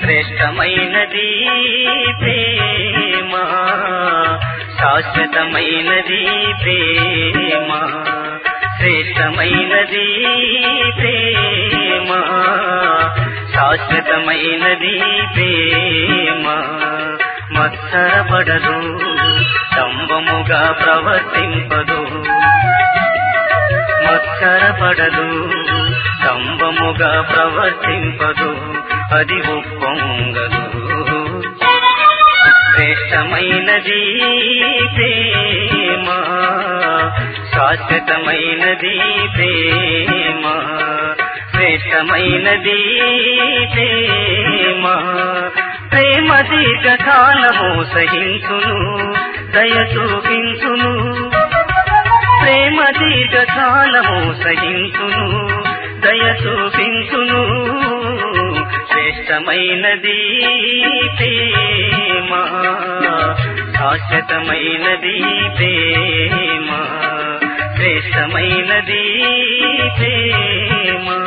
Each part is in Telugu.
శ్రేష్టమైనది ప్రేమ, శాశ్వతమైనది ప్రేమ. శ్రేష్టమైనది ప్రేమ, శాశ్వతమైనది ప్రేమ. మత్సరపడదు, డంబముగా ప్రవర్తింపదు. మత్సరపడదు, డంబముగా ప్రవర్తింపదు. అది ఉప్పొంగదు. శ్రేష్టమైనది ప్రేమ, శాశ్వతమైనది ప్రేమ. శ్రేష్టమైనది ప్రేమ. ప్రేమ దీర్ఘకాలము సహించును, దయ చూపించును. ప్రేమ దీర్ఘకాలము సహించును, దయ చూపించును. శ్రేష్టమైనది ప్రేమ, శాశ్వతమైనది ప్రేమ. శ్రేష్టమైనది ప్రేమ.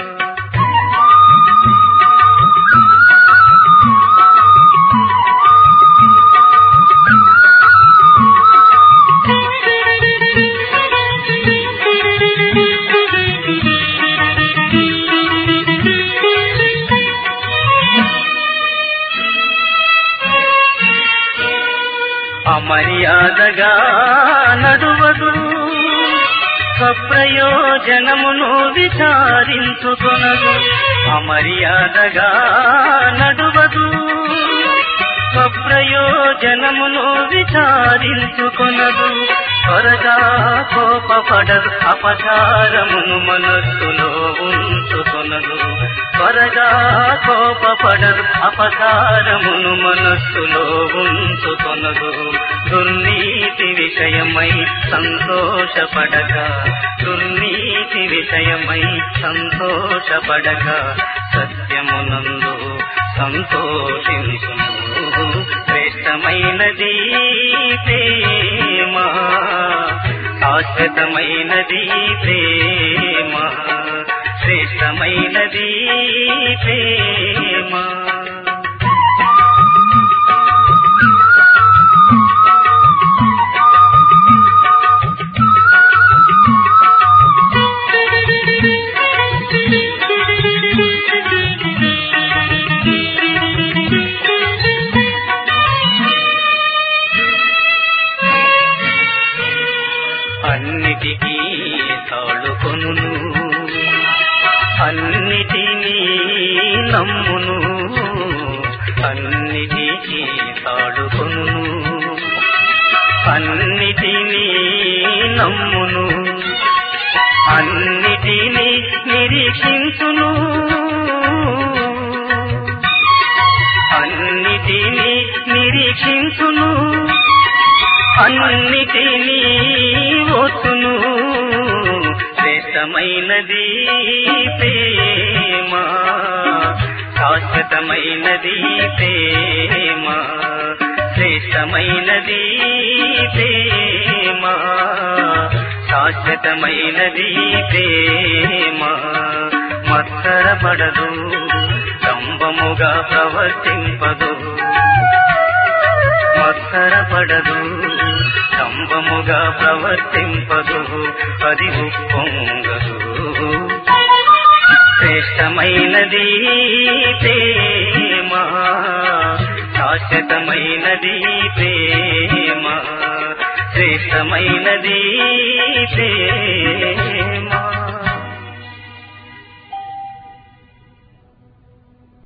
అమర్యాదగా నడువదు, స్వప్రయోజనమును విచారించుకొనదు. అమర్యాదగా నడువదు, స్వప్రయోజనమును విచారించుకొనదు. త్వరగా కోపపడదు, అపచారమును మనస్సులో ఉంచుకొనదు. త్వరగా కోపపడదు, అపచారమును మనస్సులో ఉంచుకొనదు. దుర్నీతి విషయమై సంతోషపడక, దుర్నీతి విషయమై సంతోషపడక, సత్యమునందు సంతోషించును. శ్రేష్టమైనది ప్రేమ, శాశ్వతమైనది ప్రేమ. శ్రేష్టమైనది ప్రేమ. అన్నిటికీ తాళుకొనును, అన్నిటినీ నమ్మును. అన్నిటికీ తాళుకొనును, అన్నిటినీ నమ్మును. అన్నిటినీ నిరీక్షించును, అన్నిటినీ నిరీక్షించును. అన్నిటినీ ఓర్చును. శ్రేష్టమైనది ప్రేమ, శాశ్వతమైనది ప్రేమ. శ్రేష్టమైనది ప్రేమ, శాశ్వతమైనది ప్రేమ. మత్సరపడదు, డంబముగా ప్రవర్తింపదు. మత్సరపడదు, డంబముగా ప్రవర్తింపదు. అది ఉప్పొంగదు. శ్రేష్టమైనది ప్రేమ, శాశ్వతమైనది ప్రేమ. శ్రేష్టమైనది ప్రేమ.